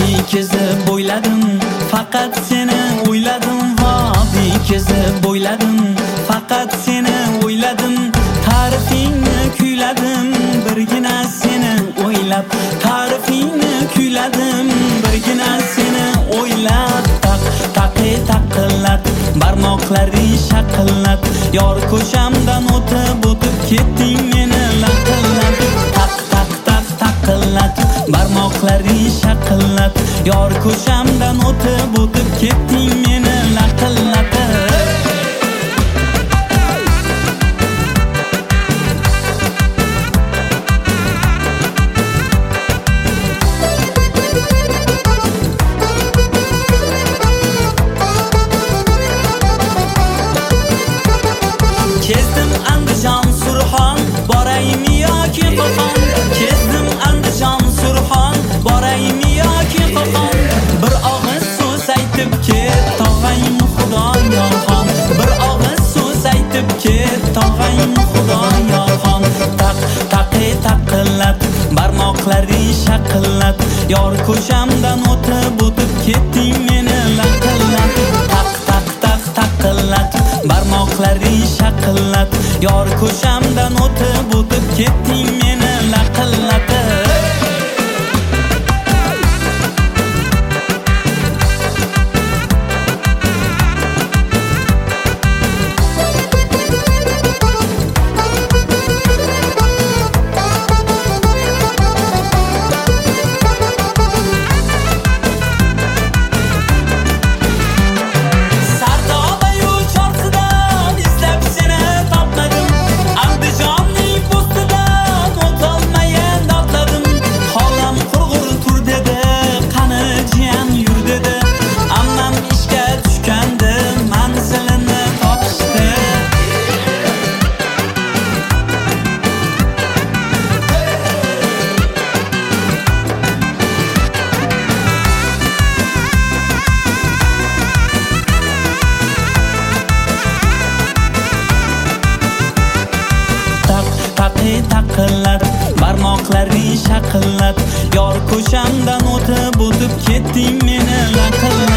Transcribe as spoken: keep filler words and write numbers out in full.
Vodiy kezib bo'yladim, faqat seni o'yladim. Vodiy kezib bo'yladim, faqat seni o'yladim. Ta'rifingni kuyladim, birgina seni o'ylab. Ta'rifingni kuyladim, birgina seni o'ylab. Taq taqi taqillat, barmoqlaring shaqillat. Yor ko'shamdan o'tib o'tib ketding meni laqillab. Taq taq taq taqillat, barmoqlaring shaqillat. Yor ko'shamdan o'tib o'tib ketding meni laqillab. Kezdim Andijon Surxon, boraymi yoki Qo'qon? Kezdim Andijon Surxon, boraymi yoki Qo'qon? Bir og'iz so'z aytib ket, tog'ayim Xudoyorxon. Bir og'iz so'z aytib ket, tog'ayim Xudoyorxon. Taq taqi taqillat, barmoqlaring shaqillat. Yor ko'shamdan o'tib o'tib ketding meni laqillab. Taq taq taq taqillat, barmoqlaring shaqillat. Yor ko'shamdan o'tib o'tib ketding meni laqillab. Taqi taqillat, barmoqlaring shaqillat. Yor ko'shamdan o'tib o'tib ketding meni laqillab.